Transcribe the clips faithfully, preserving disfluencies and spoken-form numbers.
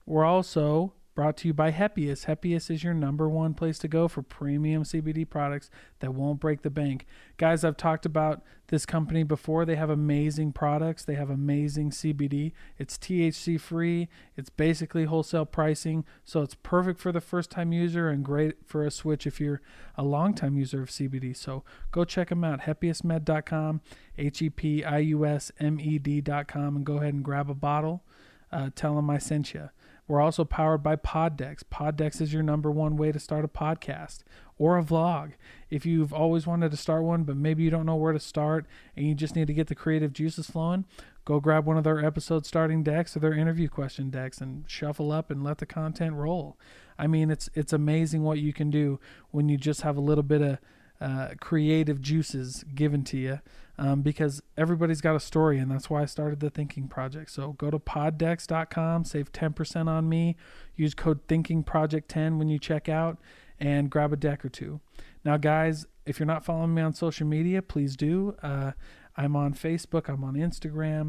We're also brought to you by Hepius. Hepius is your number one place to go for premium C B D products that won't break the bank. Guys, I've talked about this company before. They have amazing products. They have amazing C B D. It's T H C free. It's basically wholesale pricing. So it's perfect for the first time user and great for a switch if you're a long time user of C B D. So go check them out. Hepius med dot com, H E P I U S M E D dot com, and go ahead and grab a bottle. Uh, tell them I sent you. We're also powered by Poddex. Poddex is your number one way to start a podcast or a vlog. If you've always wanted to start one, but maybe you don't know where to start and you just need to get the creative juices flowing, go grab one of their episode starting decks or their interview question decks and shuffle up and let the content roll. I mean, it's it's amazing what you can do when you just have a little bit of uh, creative juices given to you. Um, because everybody's got a story, and that's why I started the Thinking Project. So go to poddex dot com, save ten percent on me, use code thinking project ten when you check out, and grab a deck or two. Now, guys, if you're not following me on social media, please do. Uh, I'm on Facebook. I'm on Instagram.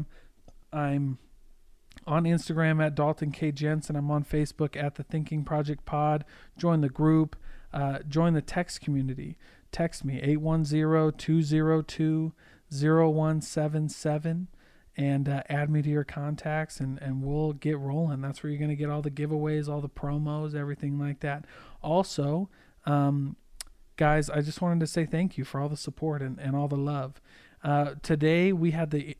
I'm on Instagram at Dalton K. Jensen. I'm on Facebook at the Thinking Project Pod. Join the group. Uh, join the text community. Text me, eight one zero, two zero two, zero one seven seven, and uh, add me to your contacts, and, and we'll get rolling. That's where you're going to get all the giveaways, all the promos, everything like that. Also, um, guys, I just wanted to say thank you for all the support and, and all the love. Uh, today, we had the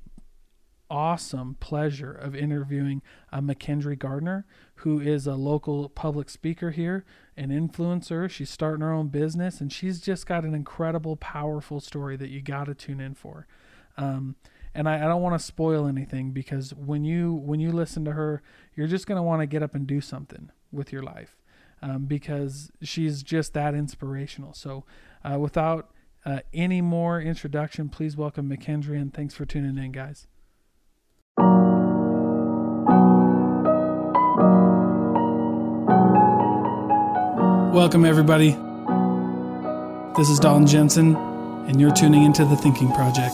awesome pleasure of interviewing uh, McKendry Gardner, who is a local public speaker here, an influencer. She's starting her own business, and she's just got an incredible, powerful story that you got to tune in for. Um, and I, I don't want to spoil anything, because when you when you listen to her, you're just going to want to get up and do something with your life, um, because she's just that inspirational. So uh, without uh, any more introduction, please welcome McKendry, and thanks for tuning in, guys. Welcome, everybody. This is Dalton Jensen, and you're tuning into The Thinking Project.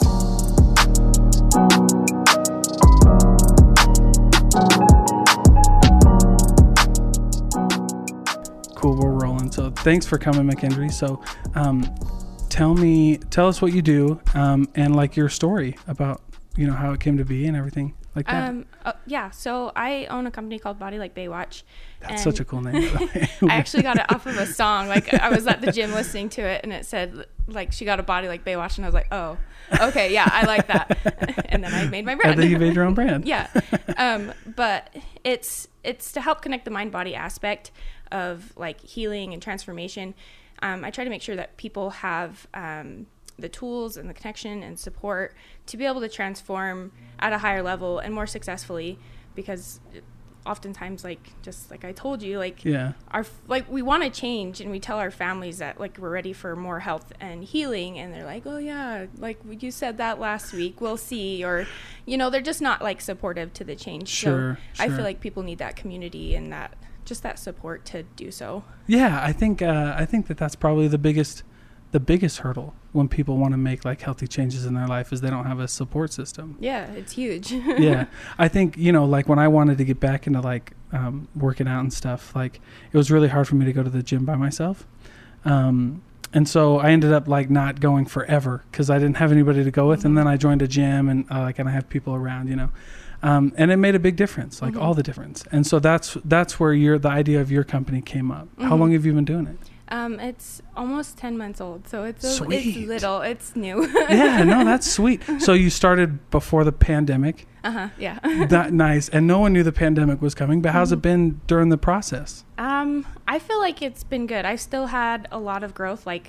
Cool, we're rolling. So thanks for coming, McKendry. So um, tell me, tell us what you do, um, and like your story about, you know, how it came to be and everything like that. Um, uh, yeah, so I own a company called Body Like Baywatch. That's such a cool name. I actually got it off of a song. Like, I was at the gym listening to it, and it said, like, she got a body like Baywatch, and I was like, oh, okay, yeah, I like that. And then I made my brand. And then you made your own brand. Yeah. Um, but it's it's to help connect the mind-body aspect of, like, healing and transformation. Um, I try to make sure that people have um, the tools and the connection and support to be able to transform at a higher level and more successfully, because oftentimes, like, just like I told you, like, yeah, our, like, we want to change, and we tell our families that, like, we're ready for more health and healing, and they're like, oh yeah, like you said that last week, we'll see, or, you know, they're just not, like, supportive to the change. Sure, so sure. I feel like people need that community and that, just that support to do so. Yeah, I think uh, I think that that's probably the biggest the biggest hurdle when people want to make, like, healthy changes in their life, is they don't have a support system. Yeah, it's huge. Yeah. I think, you know, like, when I wanted to get back into, like, um, working out and stuff, like, it was really hard for me to go to the gym by myself. Um, and so I ended up, like, not going forever because I didn't have anybody to go with. Mm-hmm. And then I joined a gym, and uh, like, and I have people around, you know. Um, and it made a big difference, like, mm-hmm. all the difference. And so that's that's where your the idea of your company came up. Mm-hmm. How long have you been doing it? Um, it's almost ten months old, so it's a, sweet. It's little, it's new. Yeah, no, that's sweet. So you started before the pandemic. Uh-huh, yeah. That nice. And no one knew the pandemic was coming, but how's mm-hmm. it been during the process? Um, I feel like it's been good. I still had a lot of growth. Like,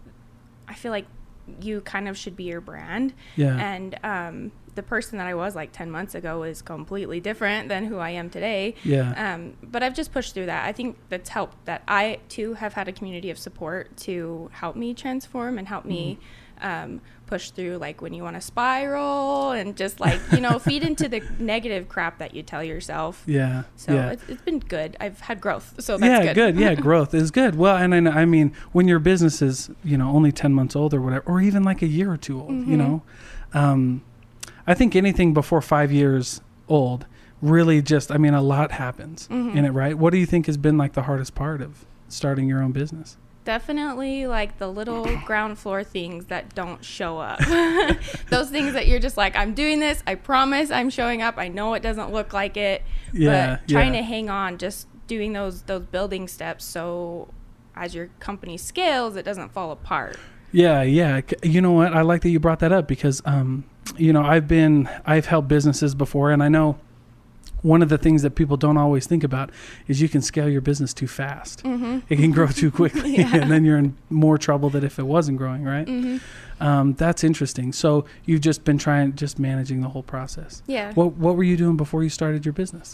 I feel like you kind of should be your brand. Yeah. And um, the person that I was like ten months ago is completely different than who I am today. Yeah. Um, but I've just pushed through that. I think that's helped that I too have had a community of support to help me transform and help mm. me um, push through, like, when you want to spiral and just, like, you know, feed into the negative crap that you tell yourself. Yeah. So yeah. It's, it's been good. I've had growth. So that's yeah, good. good. Yeah, growth is good. Well, and I, I mean, when your business is, you know, only ten months old or whatever, or even like a year or two old, mm-hmm. you know, um, I think anything before five years old, really just, I mean, a lot happens Mm-hmm. in it, right? What do you think has been like the hardest part of starting your own business? Definitely like the little ground floor things that don't show up. Those things that you're just like, I'm doing this. I promise I'm showing up. I know it doesn't look like it. Yeah, but trying yeah. to hang on, just doing those those building steps so as your company scales, it doesn't fall apart. Yeah, yeah. C- You know what? I like that you brought that up because, um, you know, I've been, I've helped businesses before, and I know one of the things that people don't always think about is you can scale your business too fast. Mm-hmm. It can grow too quickly, Yeah. and then you're in more trouble than if it wasn't growing, right? Mm-hmm. Um, that's interesting. So you've just been trying, just managing the whole process. Yeah. What What were you doing before you started your business?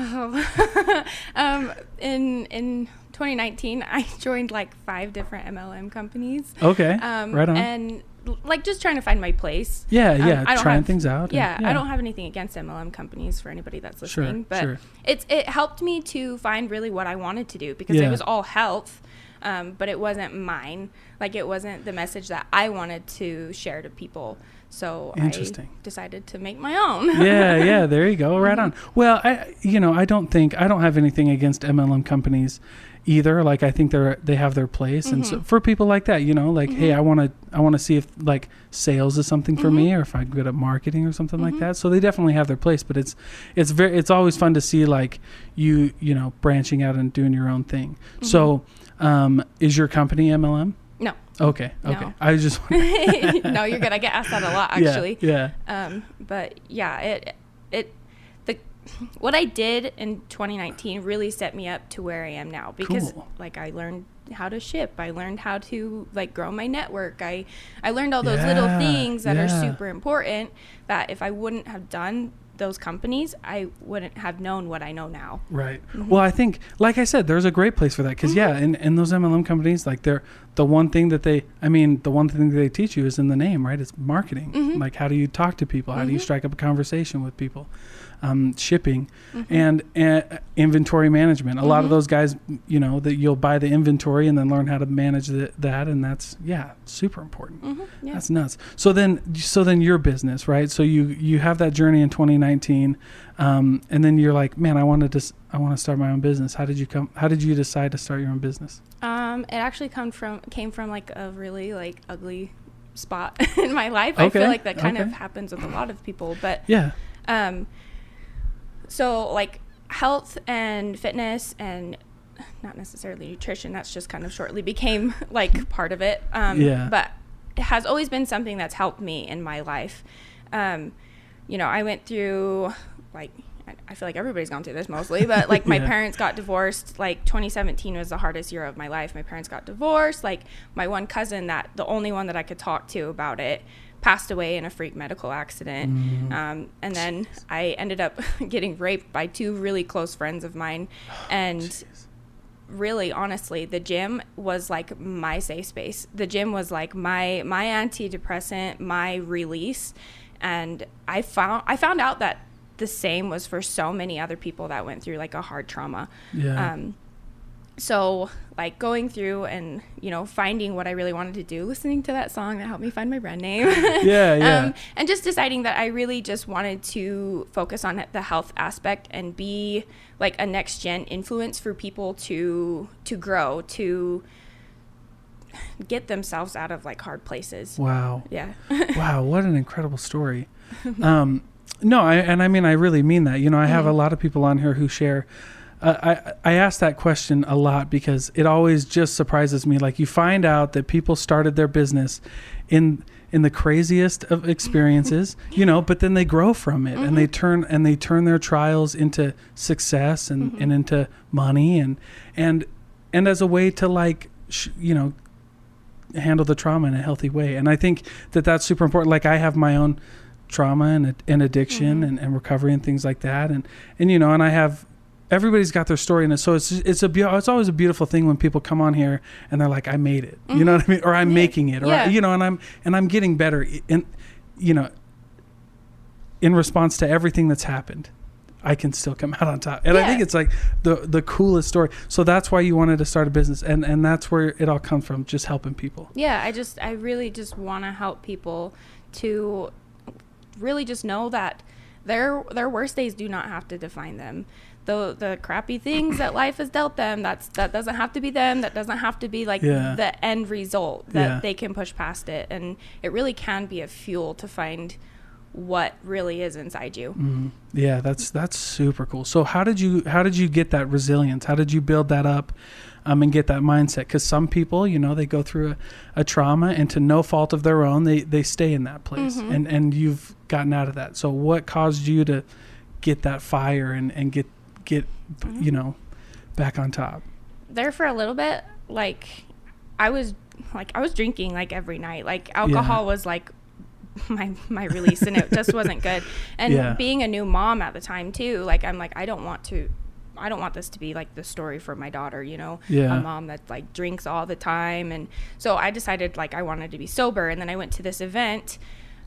Oh. um, in in twenty nineteen, I joined like five different M L M companies. Okay, Um, right on. And like just trying to find my place. yeah, um, yeah, I don't trying have- things out. and- Yeah, I don't have anything against M L M companies for anybody that's Sure, listening, but sure. it's it helped me to find really what I wanted to do because Yeah. it was all health, um, but it wasn't mine. Like it wasn't the message that I wanted to share to people. So Interesting. I decided to make my own. yeah, yeah, there you go. Right on. Well, I, you know, I don't think I don't have anything against M L M companies either. Like I think they're they have their place, and so Mhm. for people like that, you know, like hey, Mhm. I want to I want to see if like sales is something for Mhm. me, or if I'm good at marketing or something like Mhm. that. So they definitely have their place, but it's it's very it's always fun to see like you you know branching out and doing your own thing. So, um, is your company M L M? No. Okay, okay. No. I just No, you're good. I get asked that a lot actually. Yeah. Um, but yeah, it it the what I did in twenty nineteen really set me up to where I am now because Cool. like I learned how to ship, I learned how to like grow my network. I I learned all those little Yeah, things that are yeah. super important that if I wouldn't have done those companies, I wouldn't have known what I know now. Right. Mhm. Well, I think, like I said, there's a great place for that because, yeah, in, in those M L M companies, like they're the one thing that they, I mean, the one thing that they teach you is in the name, right? It's marketing. Mhm. Like, how do you talk to people? How do you Mhm. strike up a conversation with people? Um, shipping Mhm. and uh, inventory management. A lot of Mhm. those guys, you know, that you'll buy the inventory and then learn how to manage the, that, and that's yeah, super important. Mhm. Yeah. That's nuts. So then, so then your business, right? So you you have that journey in twenty nineteen, um, and then you're like, man, I wanted to, s- I want to start my own business. How did you come? How did you decide to start your own business? Um, it actually come from came from like a really like ugly spot in my life. I Okay, feel like that kind okay. of happens with a lot of people, but Yeah. um, so like health and fitness and not necessarily nutrition. That's just kind of shortly became like part of it. Um, Yeah. But it has always been something that's helped me in my life. Um, you know, I went through like. I- I feel like everybody's gone through this mostly, but like my Yeah. parents got divorced. Like twenty seventeen was the hardest year of my life. My parents got divorced. Like my one cousin, that the only one that I could talk to about it, passed away in a freak medical accident. Mhm. Um, and then I ended up getting raped by two really close friends of mine. And Jeez. really, honestly, the gym was like my safe space. The gym was like my my antidepressant, my release. And I found I found out that the same was for so many other people that went through like a hard trauma. Yeah. Um, so like going through and, you know, finding what I really wanted to do, listening to that song that helped me find my brand name. Yeah, yeah. Um, and just deciding that I really just wanted to focus on the health aspect and be like a next gen influence for people to, to grow, to get themselves out of like hard places. Wow. Yeah. Wow. What an incredible story. Um, no, I, and I mean, I really mean that. You know, I have Mhm. a lot of people on here who share. Uh, I I ask that question a lot because it always just surprises me. Like you find out that people started their business in in the craziest of experiences, you know, but then they grow from it and they Mhm. turn and they turn their trials into success and, Mhm. and into money and and and as a way to like sh- you know handle the trauma in a healthy way. And I think that that's super important. Like I have my own trauma and, and addiction Mhm. and, and recovery and things like that. And, and, you know, and I have, everybody's got their story in it. So it's, it's a, beau- it's always a beautiful thing when people come on here and they're like, I made it, you know Mhm. what I mean? Or I'm Yeah. making it, or, Yeah. I, you know, and I'm, and I'm getting better in, you know, in response to everything that's happened. I can still come out on top. And I Yeah. think it's like the the coolest story. So that's why you wanted to start a business. And, and that's where it all comes from, just helping people. Yeah, I just, I really just want to help people to really just know that their their worst days do not have to define them. The the crappy things that life has dealt them, that's that doesn't have to be them. That doesn't have to be like yeah. the end result, that yeah. they can push past it. And it really can be a fuel to find what really is inside you. Mm-hmm. Yeah, that's that's super cool. So how did you how did you get that resilience? How did you build that up um, and get that mindset? Because some people, you know, they go through a, a trauma, and to no fault of their own, they, they stay in that place. Mm-hmm. And, and you've gotten out of that. So what caused you to get that fire and, and get, get mm-hmm. you know, back on top? There for a little bit, like I was like I was drinking like every night. Like alcohol yeah. was like my my release, and it just wasn't good. And yeah. being a new mom at the time too, like I'm like I don't want to I don't want this to be like the story for my daughter, you know, yeah. a mom that like drinks all the time. And so I decided like I wanted to be sober, and then I went to this event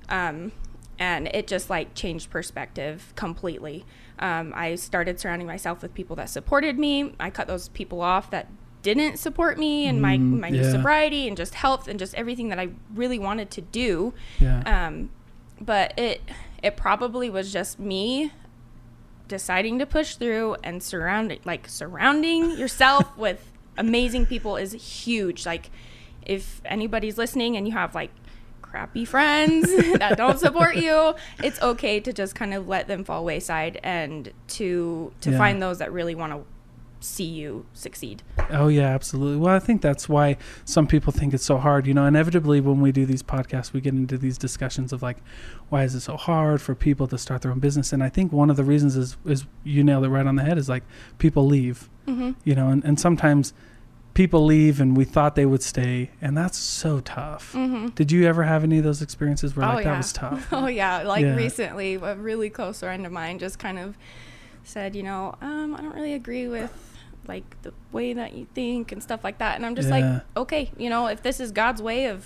um and it just like changed perspective completely. um I started surrounding myself with people that supported me. I cut those people off that didn't support me and my mm, my yeah. sobriety and just health and just everything that I really wanted to do. Yeah. Um, but it it probably was just me deciding to push through, and surrounding like surrounding yourself with amazing people is huge. Like if anybody's listening and you have like crappy friends that don't support you, it's okay to just kind of let them fall wayside, and to to yeah. find those that really want to see you succeed. Oh yeah, absolutely. Well, I think that's why some people think it's so hard. You know, inevitably when we do these podcasts, we get into these discussions of like, why is it so hard for people to start their own business? And I think one of the reasons is, is you nailed it right on the head, is like people leave, mm-hmm. you know, and, and sometimes people leave and we thought they would stay, and that's so tough. Mm-hmm. Did you ever have any of those experiences where oh, like yeah. that was tough? Oh yeah. Like yeah. recently, a really close friend of mine just kind of said, you know, um, I don't really agree with like the way that you think and stuff like that. And I'm just yeah. like, okay, you know, if this is God's way of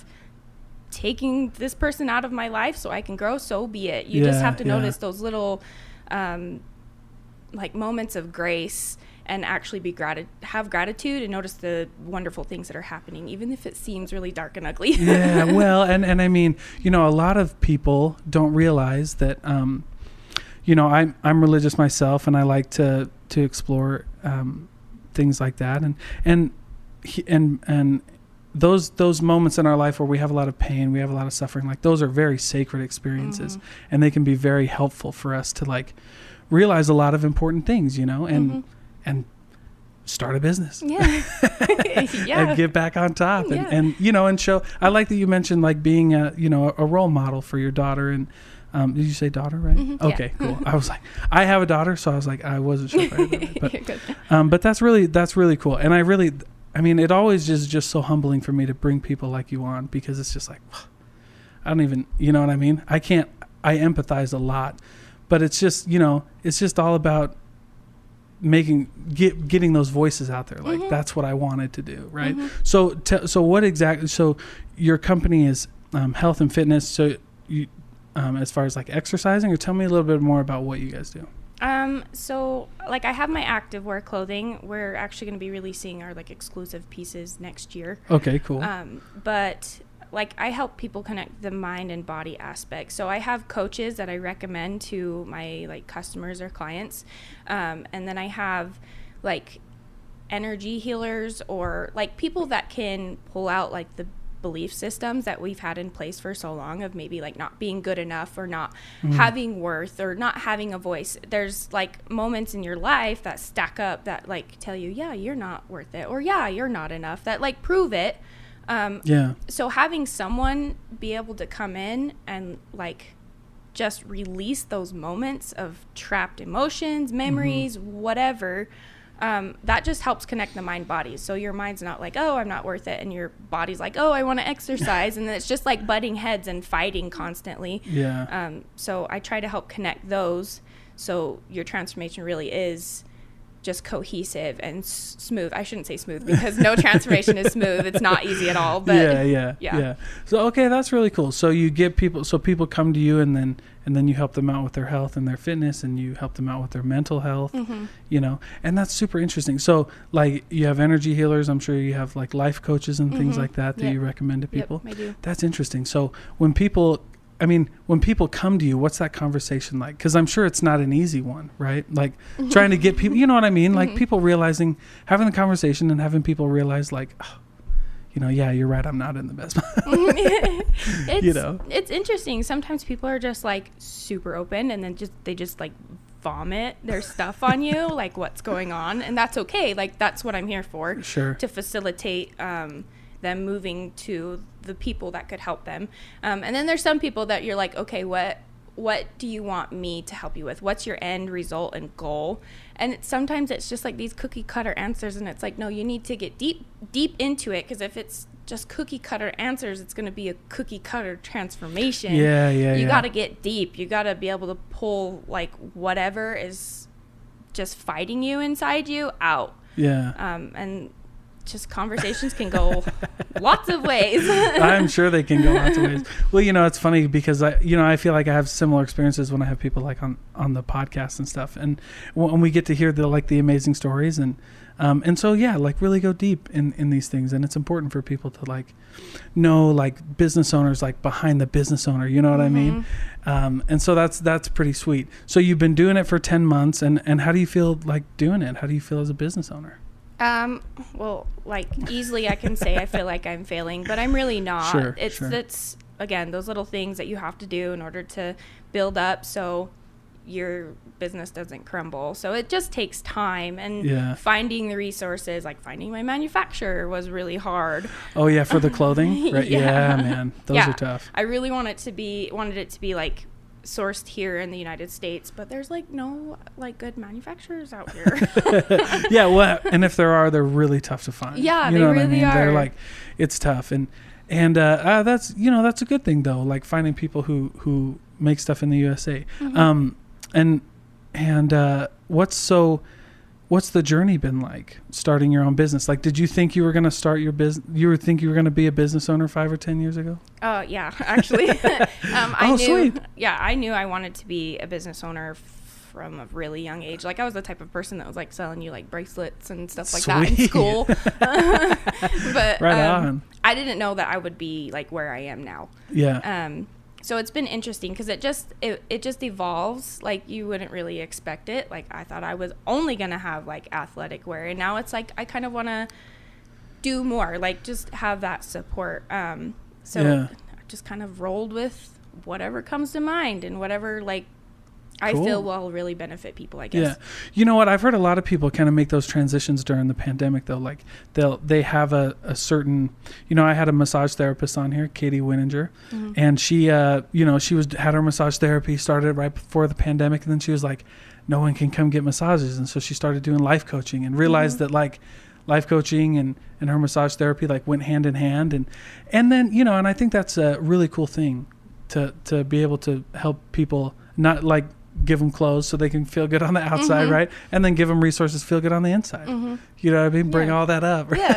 taking this person out of my life so I can grow, so be it. You yeah, just have to yeah. notice those little um, like moments of grace, and actually be grat- have gratitude and notice the wonderful things that are happening, even if it seems really dark and ugly. yeah, well, and, and I mean, you know, a lot of people don't realize that, um, you know, I'm, I'm religious myself, and I like to, to explore um, things like that. And, and, and, and those, those moments in our life where we have a lot of pain, we have a lot of suffering, like those are very sacred experiences, mm-hmm. and they can be very helpful for us to like realize a lot of important things, you know, and, mm-hmm. and start a business. Yeah. yeah. And get back on top. And, yeah. and, you know, and show, I like that you mentioned like being a, you know, a role model for your daughter. And, um, did you say daughter, right? Mm-hmm. Okay, yeah. cool. I was like, I have a daughter, so I was like, I wasn't sure if I had that. But, You're good. um, but that's really, that's really cool. And I really, I mean, it always is just so humbling for me to bring people like you on, because it's just like, I don't even, you know what I mean? I can't, I empathize a lot, but it's just, you know, it's just all about making get getting those voices out there. Like mm-hmm. that's what I wanted to do, right? Mm-hmm. So t- so what exactly, so your company is um, health and fitness, so you um, as far as like exercising, or tell me a little bit more about what you guys do. Um so like I have my activewear clothing. We're actually going to be releasing our like exclusive pieces next year. Okay, cool. Um but like I help people connect the mind and body aspect. So I have coaches that I recommend to my like customers or clients. Um, and then I have like energy healers, or like people that can pull out like the belief systems that we've had in place for so long of maybe like not being good enough, or not mm. having worth, or not having a voice. There's like moments in your life that stack up that like tell you, yeah, you're not worth it, or yeah, you're not enough, that like prove it. Um, yeah. So having someone be able to come in and like just release those moments of trapped emotions, memories, mm-hmm. whatever, um, that just helps connect the mind body. So your mind's not like, oh, I'm not worth it, and your body's like, oh, I want to exercise, and then it's just like butting heads and fighting constantly. Yeah. Um, so I try to help connect those, so your transformation really is just cohesive and s- smooth. I shouldn't say smooth, because no transformation is smooth. It's not easy at all. But yeah, yeah, yeah, yeah. So okay, that's really cool. So you get people, so people come to you, and then and then you help them out with their health and their fitness, and you help them out with their mental health. Mm-hmm. You know, and that's super interesting. So like you have energy healers. I'm sure you have like life coaches and mm-hmm. things like that that yep. you recommend to people. Yep, I do. That's interesting. So when people I mean, when people come to you, what's that conversation like? Because I'm sure it's not an easy one, right? Like trying to get people, you know what I mean? Like Mm-hmm. people realizing, having the conversation and having people realize like, oh, you know, yeah, you're right. I'm not in the best. it's, You know? It's interesting. Sometimes people are just like super open and then just, they just like vomit their stuff on you, like what's going on. And that's okay. Like that's what I'm here for. Sure. To facilitate, um, them moving to the people that could help them. Um, and then there's some people that you're like, okay, what, what do you want me to help you with? What's your end result and goal? And it's, sometimes it's just like these cookie cutter answers. And it's like, no, you need to get deep, deep into it. Cause if it's just cookie cutter answers, it's going to be a cookie cutter transformation. Yeah. Yeah. You yeah. got to get deep. You got to be able to pull like whatever is just fighting you inside you out. Yeah. Um, and just conversations can go lots of ways. I'm sure they can go lots of ways. Well, you know, it's funny because I, you know, I feel like I have similar experiences when I have people like on, on the podcast and stuff. And when we get to hear the, like the amazing stories and, um, and so, yeah, like really go deep in, in these things. And it's important for people to like know like business owners, like behind the business owner, you know what mm-hmm. I mean? Um, and so that's, that's pretty sweet. So you've been doing it for ten months and, and how do you feel like doing it? How do you feel as a business owner? Um, well, like easily I can say I feel like I'm failing, but I'm really not. Sure, it's, sure. it's again, those little things that you have to do in order to build up so your business doesn't crumble. So it just takes time and yeah. finding the resources, like finding my manufacturer was really hard. Oh yeah. For the clothing, right? yeah. yeah, man. Those yeah. are tough. I really want it to be, wanted it to be like sourced here in the United States, but there's like no like good manufacturers out here. Yeah, well, and if there are, they're really tough to find. Yeah, you they know what really I mean? are. They're like, it's tough, and and uh, uh, that's you know that's a good thing though. Like finding people who who make stuff in the U S A. Mm-hmm. Um, and and uh, what's so. What's the journey been like starting your own business? Like, did you think you were going to start your business? You were think you were going to be a business owner five or ten years ago? Oh uh, yeah, actually. um, I oh, knew, sweet. Yeah, I knew I wanted to be a business owner f- from a really young age. Like I was the type of person that was like selling you like bracelets and stuff like sweet. that in school. But right um, on. I didn't know that I would be like where I am now. Yeah. Um, so it's been interesting because it just it, it just evolves. Like you wouldn't really expect it. Like I thought I was only gonna have like athletic wear, and now it's like I kind of want to do more. Like just have that support. Um, so yeah. I just kind of rolled with whatever comes to mind and whatever like I Cool. feel will really benefit people. I guess. Yeah, you know what? I've heard a lot of people kind of make those transitions during the pandemic, though. Like they'll they have a, a certain, you know, I had a massage therapist on here, Katie Wininger, Mm-hmm. and she, uh, you know, she was had her massage therapy started right before the pandemic, and then she was like, no one can come get massages, and so she started doing life coaching and realized Mm-hmm. that like life coaching and, and her massage therapy like went hand in hand, and and then you know, and I think that's a really cool thing to to be able to help people not like. Give them clothes so they can feel good on the outside, Mm-hmm. right? And then give them resources to feel good on the inside. Mm-hmm. You know what I mean? Bring Yeah. all that up. Right?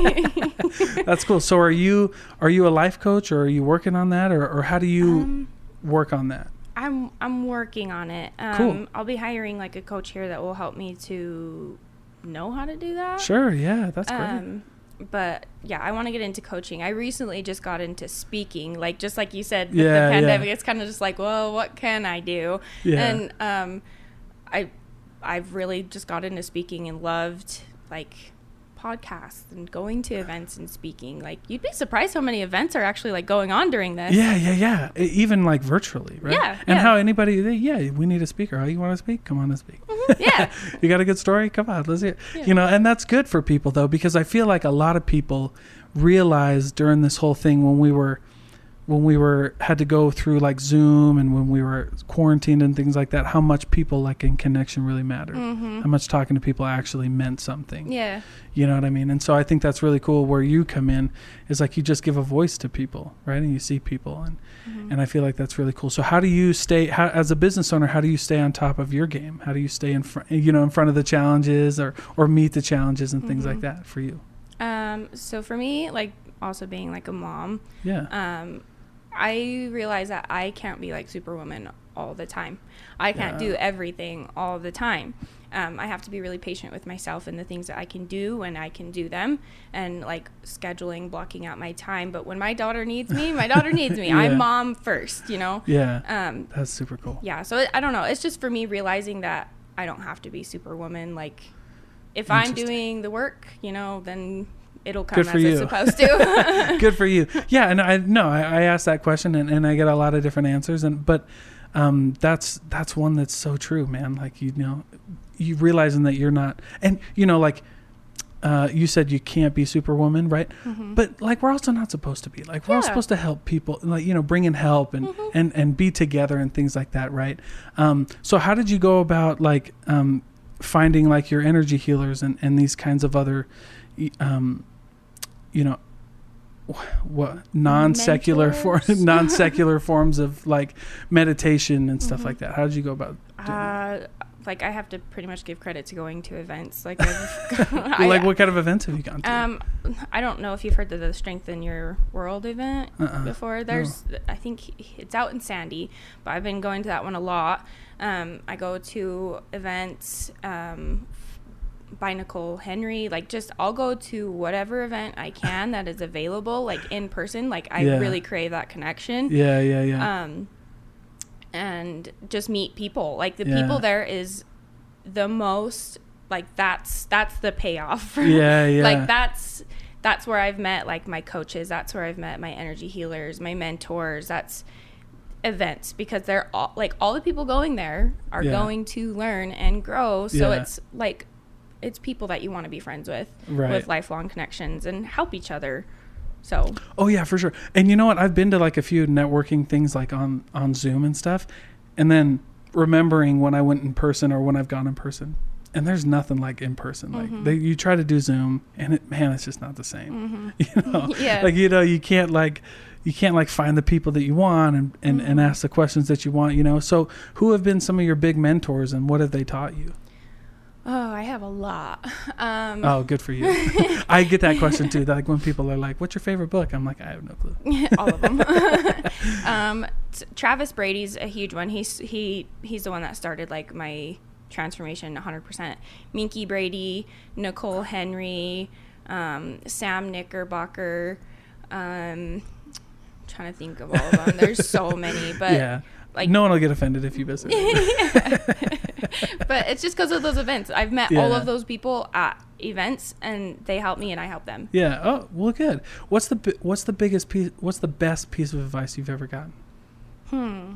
Yeah. That's cool. So are you are you a life coach, or are you working on that, or, or how do you Um, work on that? I'm I'm working on it. Um, Cool. I'll be hiring like a coach here that will help me to know how to do that. Sure. Yeah, that's great. Um, but yeah, I want to get into coaching. I recently just got into speaking, like just like you said, with Yeah, the pandemic, yeah. it's kind of just like, well, what can I do? Yeah. And um, I I've really just got into speaking and loved like podcasts and going to events and speaking. Like you'd be surprised how many events are actually like going on during this. Yeah, yeah, yeah. E- Even like virtually, right? Yeah, And yeah. how anybody, they, yeah, we need a speaker. Oh, you want to speak? Come on and speak. Yeah. You got a good story? Come on, let's hear it. Yeah. You know, and that's good for people though, because I feel like a lot of people realized during this whole thing when we were when we were had to go through like Zoom and when we were quarantined and things like that, how much people like in connection really mattered. Mm-hmm. How much talking to people actually meant something. Yeah. You know what I mean? And so I think that's really cool where you come in is like you just give a voice to people, right? And you see people and Mm-hmm. and I feel like that's really cool. So how do you stay how, as a business owner, how do you stay on top of your game? How do you stay in front, you know, in front of the challenges or or meet the challenges and things Mhm. like that for you? Um, so for me, like also being like a mom, Yeah. um, I realize that I can't be like Superwoman all the time. I can't Yeah. do everything all the time. um, I have to be really patient with myself and the things that I can do when I can do them, and like scheduling, blocking out my time. But when my daughter needs me, my daughter needs me. Yeah. I'm mom first, you know? Yeah. Um, That's super cool. yeah. So it, I don't know. It's just for me realizing that I don't have to be superwoman. Like if I'm doing the work, you know, then it'll come as it's supposed to. Good for you. Yeah. And I no, I, I asked that question and, and I get a lot of different answers. And, but um, that's, that's one that's so true, man. Like, you know, you realizing that you're not, and you know, like, uh, you said you can't be superwoman, right? Mm-hmm. But like, we're also not supposed to be like, we're yeah. all supposed to help people, like, you know, bring in help and, mm-hmm. and, and be together and things like that. Right. Um, so how did you go about like, um, finding like your energy healers and, and these kinds of other, um, you know, what non-secular for non-secular forms of like meditation and stuff mm-hmm. like that? How did you go about doing uh, that? Like I have to pretty much give credit to going to events. Like, I've, like I, what kind of events have you gone to? Um, I don't know if you've heard of the Strengthen Your World event uh-uh. before. There's, no. I think it's out in Sandy, but I've been going to that one a lot. Um, I go to events um, by Nicole Henry. Like, just I'll go to whatever event I can that is available, like in person. Like, I yeah. really crave that connection. Yeah, yeah, yeah. Um, and just meet people. Like the yeah. people there is the most, like that's that's the payoff. Yeah, yeah. Like that's that's where I've met like my coaches. That's where I've met my energy healers, my mentors. That's events, because they're all like all the people going there are yeah. going to learn and grow. So yeah. it's like it's people that you want to be friends with, right. with lifelong connections and help each other. So oh yeah, for sure. And you know what, I've been to like a few networking things like on on Zoom and stuff, and then remembering when I went in person or when I've gone in person, and there's nothing like in person. Like mm-hmm. they, you try to do Zoom and it, man, it's just not the same. Mm-hmm. You know, yeah. like, you know, you can't like you can't like find the people that you want and and, mm-hmm. and ask the questions that you want, you know. So who have been some of your big mentors and what have they taught you? Oh, I have a lot. Um, oh, good for you. I get that question too. Like when people are like, "What's your favorite book?" I'm like, I have no clue. All of them. um, t- Travis Brady's a huge one. He's he he's the one that started like my transformation one hundred percent. Minky Brady, Nicole Henry, um, Sam Knickerbocker. Um, trying to think of all of them. There's so many, but yeah. Like, no one will get offended if you miss it. But it's just because of those events. I've met yeah. all of those people at events, and they help me, and I help them. Yeah. Oh, well, good. What's the what's the biggest piece? What's the best piece of advice you've ever gotten? Hmm.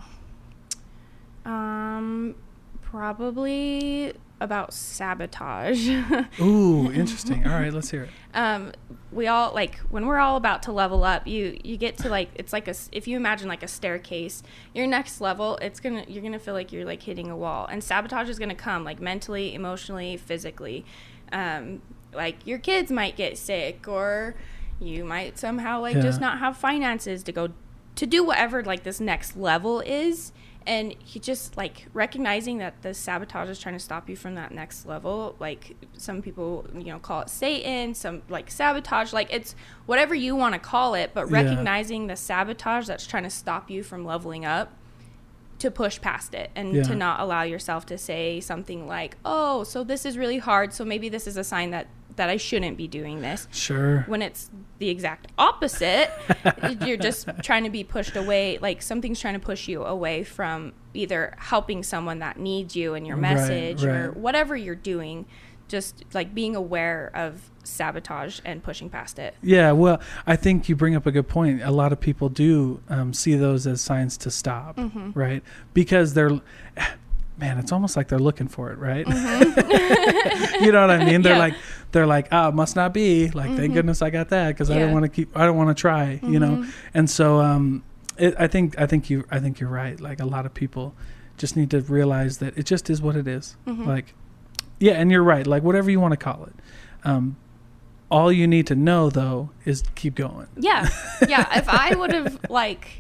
Um, probably about sabotage. Ooh, interesting. All right, let's hear it. Um, we all like when we're all about to level up, you you get to like it's like a if you imagine like a staircase, your next level, it's gonna you're gonna feel like you're like hitting a wall, and sabotage is gonna come like mentally, emotionally, physically. Um, like your kids might get sick, or you might somehow like yeah. just not have finances to go to do whatever like this next level is. And you just like recognizing that the sabotage is trying to stop you from that next level. Like some people, you know, call it Satan, some like sabotage, like it's whatever you want to call it, but recognizing yeah. the sabotage that's trying to stop you from leveling up, to push past it and yeah. to not allow yourself to say something like, oh, so this is really hard, so maybe this is a sign that that I shouldn't be doing this. Sure. When it's the exact opposite. You're just trying to be pushed away, like something's trying to push you away from either helping someone that needs you and your message right, right. or whatever you're doing. Just like being aware of sabotage and pushing past it. Yeah, well, I think you bring up a good point. A lot of people do um, see those as signs to stop, mm-hmm. right? Because they're... Man, it's almost like they're looking for it, right? Mm-hmm. You know what I mean? They're yeah. like, they're like, ah, oh, must not be. Like, mm-hmm. thank goodness I got that because yeah. I don't want to keep, I don't want to try, mm-hmm. you know. And so, um, it, I think, I think you, I think you're right. Like, a lot of people just need to realize that it just is what it is. Mm-hmm. Like, yeah, and you're right. Like, whatever you want to call it. Um, all you need to know though is keep going. Yeah, yeah. If I would have like.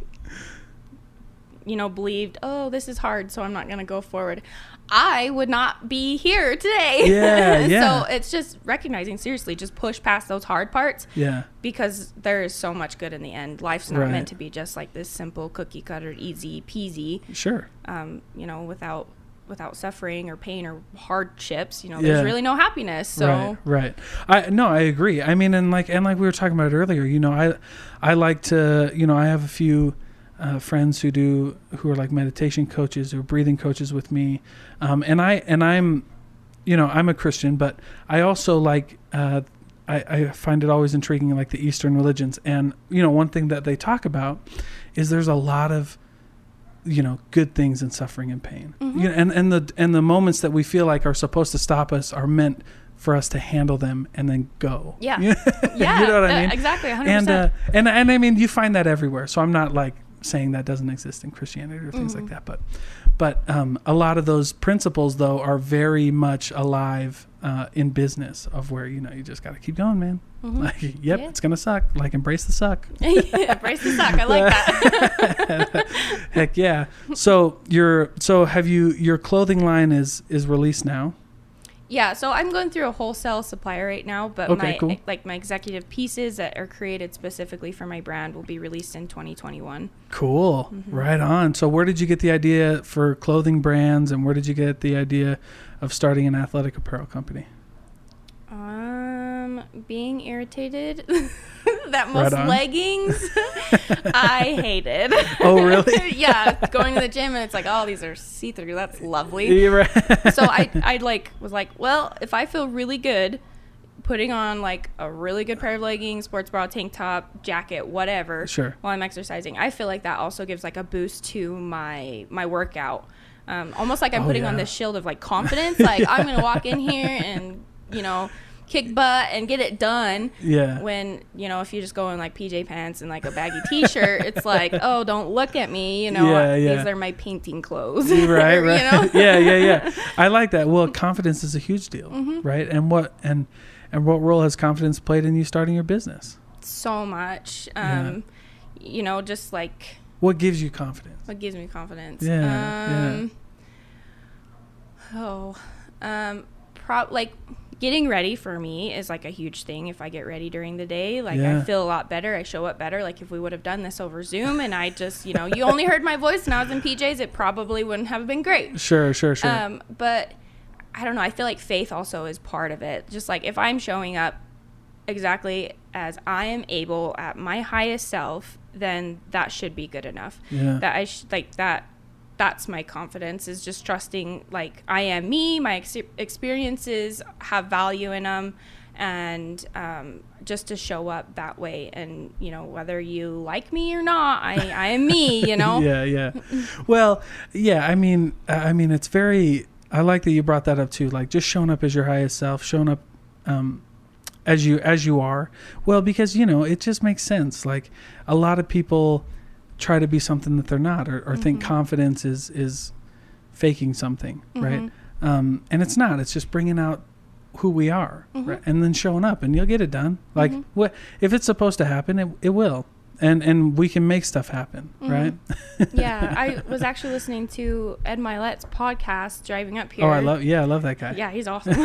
you know, believed, oh, this is hard, so I'm not going to go forward, I would not be here today. Yeah, yeah. So it's just recognizing, seriously, just push past those hard parts. Yeah. Because there is so much good in the end. Life's not right. meant to be just like this simple cookie cutter, easy peasy. Sure. Um, you know, without without suffering or pain or hardships, you know, Yeah. there's really no happiness. So Right, right. I no, I agree. I mean, and like and like we were talking about earlier, you know, I I like to, you know, I have a few uh, friends who do who are like meditation coaches or breathing coaches with me, um, and I and I'm, you know, I'm a Christian, but I also like. Uh, I, I find it always intriguing, like the Eastern religions, and you know, one thing that they talk about is there's a lot of, you know, good things in suffering and pain. Mm-hmm. You know, and, and the and the moments that we feel like are supposed to stop us are meant for us to handle them and then go. Yeah. You know, yeah, you know what I mean? uh, exactly. one hundred percent. And uh, and and I mean, you find that everywhere. So I'm not like saying that doesn't exist in Christianity or things Mm-hmm. like that, but but um, a lot of those principles though are very much alive uh, in business, of where, you know, you just got to keep going, man. Mhm. Like, yep, Yeah. it's gonna suck. Like, embrace the suck. Embrace the suck. I like that. Heck yeah. So your so have you your clothing line is is released now? Yeah, so I'm going through a wholesale supplier right now, but Okay, my cool. like my executive pieces that are created specifically for my brand will be released in twenty twenty-one. Cool. Mm-hmm. Right on. So where did you get the idea for clothing brands, and where did you get the idea of starting an athletic apparel company? Um, being irritated that Right most on. leggings I hated. Oh, really? Yeah, going to the gym and it's like, oh, these are see-through. That's lovely. You're right. So I, I like was like, well, if I feel really good putting on like a really good pair of leggings, sports bra, tank top, jacket, whatever, Sure. while I'm exercising, I feel like that also gives like a boost to my my workout. Um, almost like I'm Oh, putting on yeah. this shield of like confidence. Like I'm gonna walk in here and, you know, kick butt and get it done. Yeah. When, you know, if you just go in like P J pants and like a baggy t-shirt, it's like, oh, don't look at me, you know, Yeah, yeah. these are my painting clothes. Right, right. You know? Yeah, yeah, yeah. I like that. Well, confidence is a huge deal, Mm-hmm. right? And what and and what role has confidence played in you starting your business? So much. Um, you know, just like What gives you confidence? what gives me confidence. Yeah, Um, Oh, um, pro- like getting ready for me is like a huge thing. If I get ready during the day, like Yeah. I feel a lot better. I show up better. Like if we would have done this over Zoom and I just, you know, you only heard my voice and I was in P Js, it probably wouldn't have been great. Sure, sure, sure. Um, but I don't know. I feel like faith also is part of it. Just like if I'm showing up exactly as I am able at my highest self, then that should be good enough. Yeah. That I sh- like that. That's my confidence, is just trusting like I am me. My ex- experiences have value in them, and um, just to show up that way. And you know, whether you like me or not, I, I am me. You know. Yeah, yeah. Well, yeah. I mean, I mean, it's very. I like that you brought that up too. Like just showing up as your highest self, showing up um, as you as you are. Well, because you know, it just makes sense. Like a lot of people try to be something that they're not, or, or mm-hmm. think confidence is is faking something, mm-hmm. right? Um, and it's not. It's just bringing out who we are, mm-hmm. right? And then showing up, and you'll get it done. Like mm-hmm. what if it's supposed to happen? It it will. And and we can make stuff happen, mm-hmm. right? Yeah, I was actually listening to Ed Milet's podcast driving up here. Oh, I love yeah, I love that guy. Yeah, he's awesome.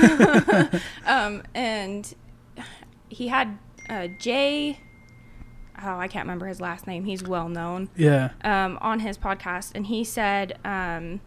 um, and he had uh, Jay. Oh, I can't remember his last name. He's well known. Yeah. Um, on his podcast, and he said, um,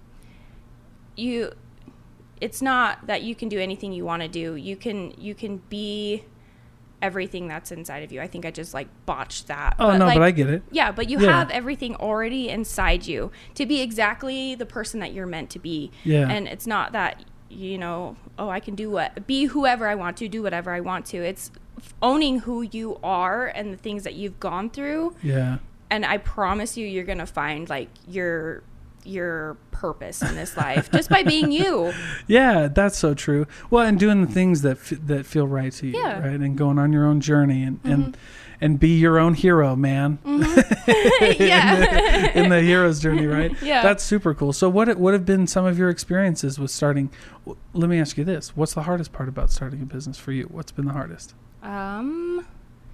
"You, it's not that you can do anything you want to do. You can you can be." Everything that's inside of you. I think I just like botched that. Oh, but, no, like, but I get it. Yeah, but you yeah. have everything already inside you to be exactly the person that you're meant to be. Yeah. And it's not that, you know, oh, I can do what, be whoever I want to, do whatever I want to. It's owning who you are and the things that you've gone through. Yeah. And I promise you, you're going to find like your your purpose in this life just by being you. Yeah, that's so true. Well, and doing the things that f- that feel right to you, yeah. right? And going on your own journey and, mm-hmm. and and be your own hero, man. Mm-hmm. yeah. in, the, in the hero's journey, right? Yeah. That's super cool. So what what have been some of your experiences with starting? Let me ask you this. What's the hardest part about starting a business for you? What's been the hardest? Um,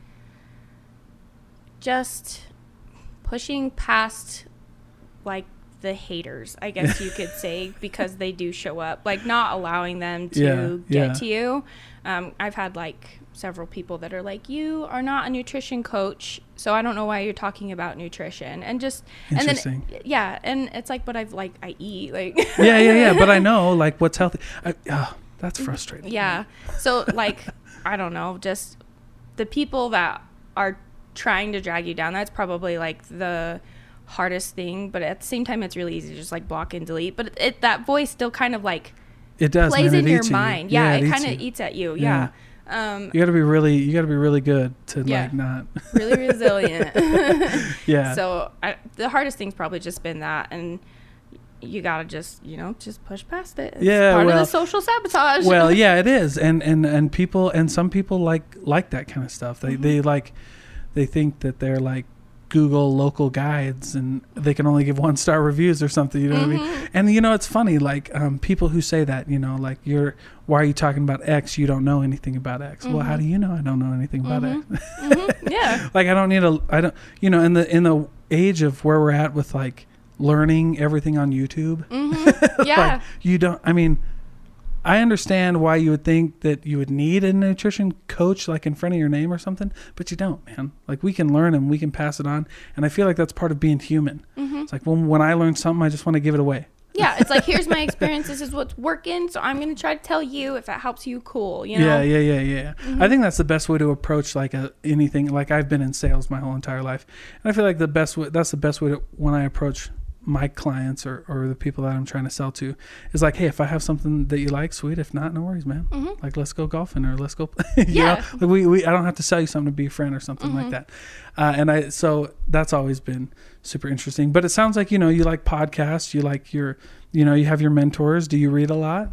just pushing past like the haters, I guess you could say, because they do show up, like not allowing them to Yeah, get yeah. to you. Um, I've had like several people that are like, you are not a nutrition coach, so I don't know why you're talking about nutrition. And just, and Interesting. then, yeah. And it's like, but I've like, I eat like, yeah, yeah, yeah. But I know like what's healthy. I, oh, that's frustrating. yeah. So like, I don't know, just the people that are trying to drag you down, that's probably like the hardest thing. But at the same time, it's really easy to just like block and delete. But it, it that voice still kind of like It does. plays man. in It your eats at you. mind. Yeah, it it eats kind of you. eats at you. Yeah. Um, You got to be really, you got to be really good to Yeah. like not. really resilient. Yeah. So I, the hardest thing's probably just been that, and you gotta just, you know, just push past it. It's Yeah, part well- of the social sabotage. Well, yeah, it is, and and and people, and some people like like that kind of stuff. They Mm-hmm. they like, they think that they're like Google local guides, and they can only give one star reviews or something. You know what I Mm-hmm. mean? And you know, it's funny, like um, people who say that, you know, like you're, why are you talking about X? You don't know anything about X. Well, how do you know I don't know anything about Mhm. X? Mhm. Yeah. Like I don't need a, I don't, you know, in the in the age of where we're at with like learning everything on YouTube. Mm-hmm. Yeah. Like you don't, I mean, I understand why you would think that you would need a nutrition coach like in front of your name or something, but you don't, man. Like we can learn and we can pass it on. And I feel like that's part of being human. Mm-hmm. It's like when, when I learn something, I just want to give it away. Yeah, it's like, here's my experience. This is what's working. So I'm going to try to tell you if that helps you. Cool. You know? Yeah, yeah, yeah, yeah. Mm-hmm. I think that's the best way to approach like a, anything. Like I've been in sales my whole entire life. And I feel like the best way, that's the best way to, when I approach my clients or, or the people that I'm trying to sell to, is like, hey, if I have something that you like, sweet. If not, no worries, man. Mm-hmm. Like let's go golfing or let's go. you Yeah. know? Like we, we I don't have to sell you something to be a friend or something Mm-hmm. like that. Uh, and I so that's always been super interesting. But it sounds like, you know, you like podcasts. You like your, you know, you have your mentors. Do you read a lot?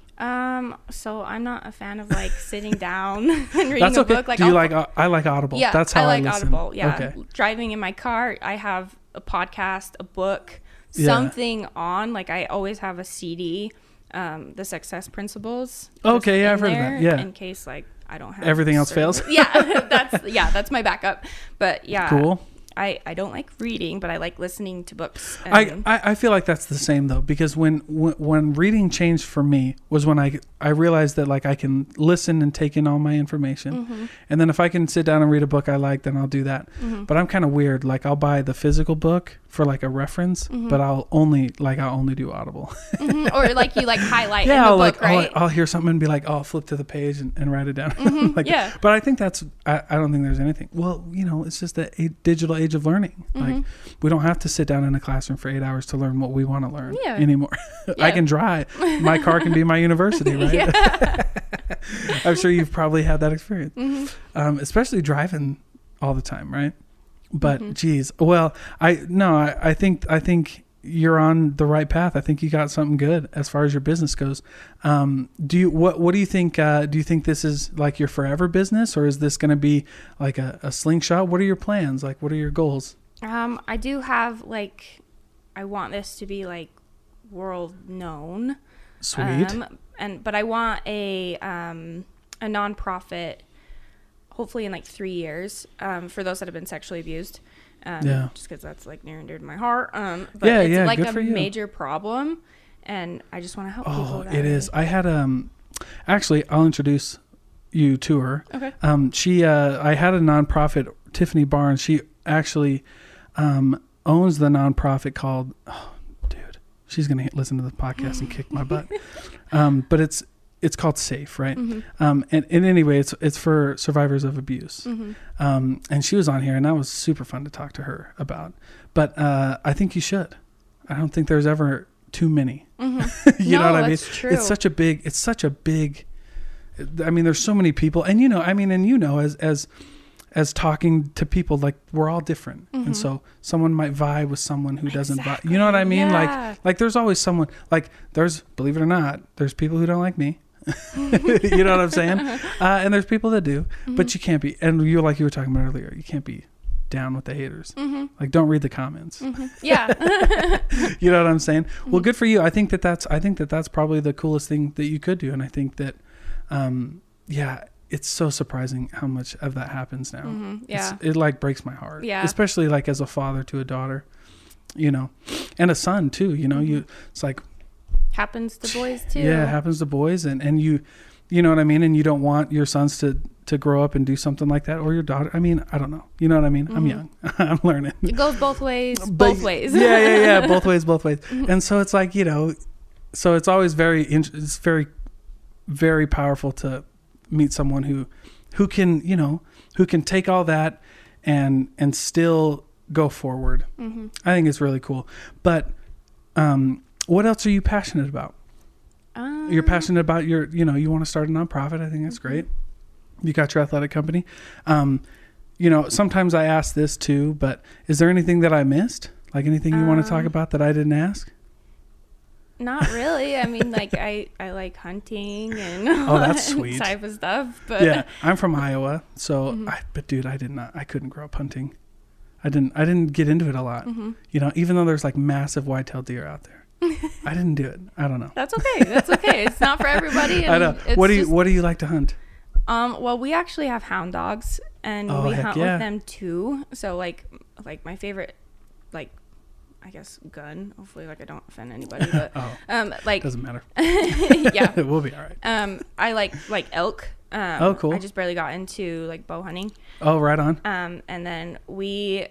Um, so I'm not a fan of like sitting down and reading That's a okay. book. Like, Do you I'll- like? uh, I like Audible. Yeah, That's how I I, like listen. Audible. Yeah, Okay. driving in my car, I have a podcast, a book, Yeah. something on. Like I always have a C D, um, the Success Principles. just Okay, yeah, in I've heard of there that, yeah. in case like I don't have Everything else certain- fails? Yeah, that's yeah, that's my backup. But yeah, Cool. I I don't like reading, but I like listening to books. I, and- I I feel like that's the same though, because when, when when reading changed for me was when I I realized that like I can listen and take in all my information, Mhm. and then if I can sit down and read a book I like, then I'll do that. Mhm. But I'm kind of weird. Like I'll buy the physical book for like a reference, Mhm. but I'll only like I'll only do Audible. Mhm. Or like you like highlight yeah, in the I'll book, like I'll, right? I'll hear something and be like, oh, I'll flip to the page and, and write it down. Mhm. like, Yeah. But I think that's I, I don't think there's anything. Well, you know, it's just the a- digital age of learning. Like Mhm. we don't have to sit down in a classroom for eight hours to learn what we want to learn Yeah. anymore. I Yeah. can drive. My car can be my university, right? Yeah. I'm sure you've probably had that experience, Mhm. um, especially driving all the time, right? But Mhm. geez, well, I no, I, I think I think you're on the right path. I think you got something good as far as your business goes. Um, do you what what do you think? Uh, do you think this is like your forever business, or is this going to be like a, a slingshot? What are your plans? Like, what are your goals? Um, I do have like, I want this to be like world known. Sweet. Um, and but I want a um a nonprofit, hopefully in like three years. Um, for those that have been sexually abused. Um, Yeah. Just because that's like near and dear to my heart. Um, but Yeah, it's yeah, like good a for you. major problem, and I just want to help people. Oh, that it way. is. I had um, actually, I'll introduce you to her. Okay. Um, she, uh, I had a nonprofit, Tiffany Barnes. She actually, um, owns the nonprofit called. Oh, dude, she's gonna listen to the podcast and kick my butt. Um, but it's it's called Safe, right? Mm-hmm. Um, and, and anyway, it's it's for survivors of abuse. Mm-hmm. Um, and she was on here, and that was super fun to talk to her about. But uh, I think you should. I don't think there's ever too many. Mm-hmm. you no, know what I mean? that's true. It's such a big. It's such a big. I mean, there's so many people, and you know, I mean, and you know, as as as talking to people, like we're all different, Mhm. and so someone might vibe with someone who doesn't vibe. Exactly. You know what I mean? Yeah. Like, like there's always someone. Like, there's, believe it or not, there's people who don't like me. You know what I'm saying? Uh, and there's people that do, Mm-hmm. but you can't be. And you like you were talking about earlier, you can't be down with the haters. Mm-hmm. Like, don't read the comments. Mm-hmm. Yeah. You know what I'm saying? Mm-hmm. Well, good for you. I think that that's I think that that's probably the coolest thing that you could do, and I think that, um, yeah, it's so surprising how much of that happens now. Mhm. It's- Yeah. it like breaks my heart. Yeah. Especially like as a father to a daughter. you know, and a son too, you know, mm-hmm. you, it's like, happens to boys too. Yeah, it happens to boys. And, and you, you know what I mean? And you don't want your sons to, to grow up and do something like that, or your daughter. I mean, I don't know. You know what I mean? Mm-hmm. I'm young. I'm learning. It goes both ways, but, both ways. yeah, yeah, yeah. Both ways, both ways. Mm-hmm. And so it's like, you know, so it's always very, it's very, very powerful to meet someone who, who can, you know, who can take all that and, and still go forward. Mm-hmm. I think it's really cool. But, um, what else are you passionate about? Um, You're passionate about your, you know, you want to start a nonprofit. I think that's mm-hmm. great. You got your athletic company. Um, you know, sometimes I ask this too, but is there anything that I missed? Like anything you um, want to talk about that I didn't ask? Not really. I mean, like I, I like hunting and oh, that's sweet type of stuff. But yeah, I'm from Iowa, so mm-hmm. I, but dude, I did not, I couldn't grow up hunting. I didn't, I didn't get into it a lot. Mm-hmm. You know, even though there's like massive white-tailed deer out there. I didn't do it. I don't know. That's okay. That's okay. It's not for everybody. And I know. What do you What do you like to hunt? Um. Well, we actually have hound dogs, and oh, we heck hunt yeah. with them too. So like, like my favorite, like, I guess gun. Hopefully, like I don't offend anybody, but oh, um, like doesn't matter. Yeah, we'll be all right. Um, I like like elk. Um, oh, cool. I just barely got into like bow hunting. Oh, right on. Um, and then we.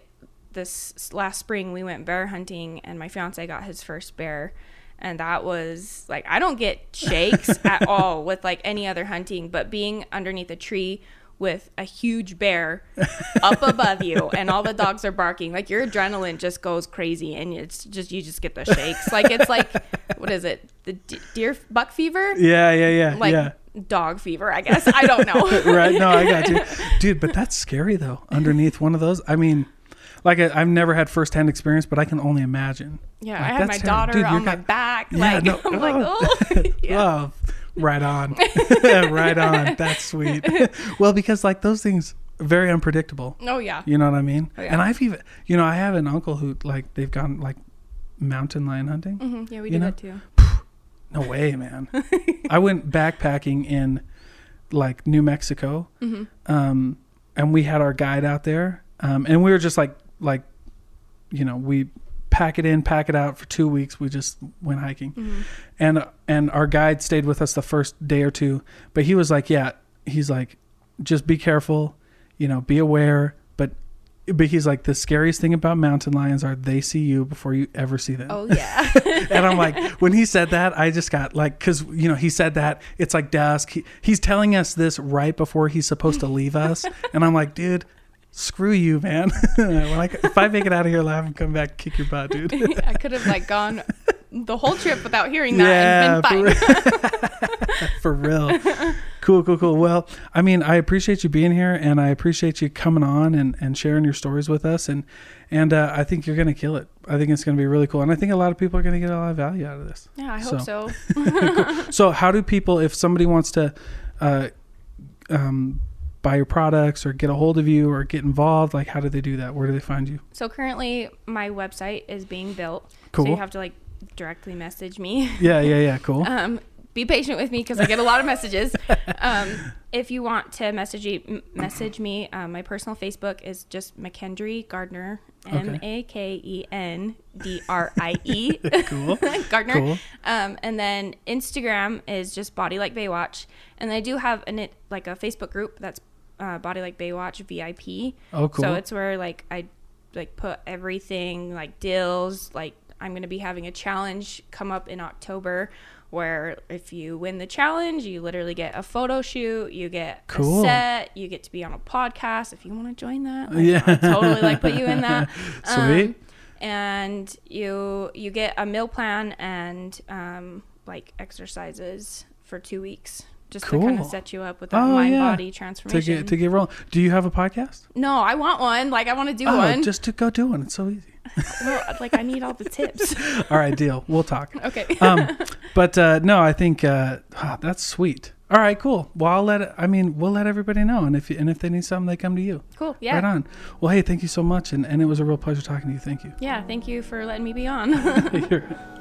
This last spring we went bear hunting, and my fiance got his first bear, and that was like, I don't get shakes at all with like any other hunting, but being underneath a tree with a huge bear up above you and all the dogs are barking, like your adrenaline just goes crazy, and it's just, you just get the shakes. Like it's like, what is it, the d- deer buck fever? Yeah, yeah, yeah. Like yeah. dog fever, I guess. I don't know. Right. No, I got you, dude. But that's scary though. Underneath one of those, I mean. Like I, I've never had firsthand experience, but I can only imagine. Yeah, like, I had my daughter Dude, on my got, back. Yeah, like, no, I'm oh. like, oh. Yeah. Oh, right on. Right on. That's sweet. Well, because like those things are very unpredictable. Oh, yeah. You know what I mean? Oh, yeah. And I've even, you know, I have an uncle who like, they've gone like mountain lion hunting. Mm-hmm. Yeah, we do know? that too. No way, man. I went backpacking in like New Mexico. Mm-hmm. Um, and we had our guide out there. Um, and we were just like, like, you know, we pack it in, pack it out for two weeks. We just went hiking. Mm-hmm. And, and our guide stayed with us the first day or two, but he was like, yeah, he's like, just be careful, you know, be aware. But, but he's like, the scariest thing about mountain lions are they see you before you ever see them. Oh yeah. And I'm like, when he said that, I just got like, cause you know, he said that it's like dusk. He, he's telling us this right before he's supposed to leave us. And I'm like, dude, screw you, man. When I, if I make it out of here alive and come back, kick your butt, dude. I could have like gone the whole trip without hearing that yeah, and been fine. For real. Cool, cool, cool. Well, I mean, I appreciate you being here, and I appreciate you coming on and, and sharing your stories with us. And, and uh, I think you're going to kill it. I think it's going to be really cool. And I think a lot of people are going to get a lot of value out of this. Yeah, I hope so. so. Cool. So how do people, if somebody wants to, uh, um, buy your products or get a hold of you or get involved, like how do they do that? Where do they find you? So currently my website is being built. Cool. So you have to like directly message me. Yeah, yeah, yeah. Cool. um, be patient with me because I get a lot of messages. Um, if you want to message me, message me, um, my personal Facebook is just McKendrie Gardner, M A K E N D R I E. Cool. Gardner. Cool. Um, and then Instagram is just Body Like Baywatch. And I do have an, it, like a Facebook group that's Uh, Body Like Baywatch V I P. Oh, cool. So it's where like I like put everything like deals. Like I'm gonna be having a challenge come up in October, where if you win the challenge, you literally get a photo shoot, you get cool. a set, you get to be on a podcast. If you want to join that, like, yeah, I'll totally like put you in that. Sweet. Um, and you you get a meal plan and um, like exercises for two weeks. Just cool. to kind of set you up with that oh, mind-body yeah. transformation. To get, to get rolling. Do you have a podcast? No, I want one. Like, I want to do oh, one. Just to go do one. It's so easy. Well, like, I need all the tips. All right, deal. We'll talk. Okay. um, but uh, no, I think uh, oh, that's sweet. All right, cool. Well, I'll let it, I mean, we'll let everybody know. And if you, and if they need something, they come to you. Cool. Yeah. Right on. Well, hey, thank you so much. And, and it was a real pleasure talking to you. Thank you. Yeah. Thank you for letting me be on. You're,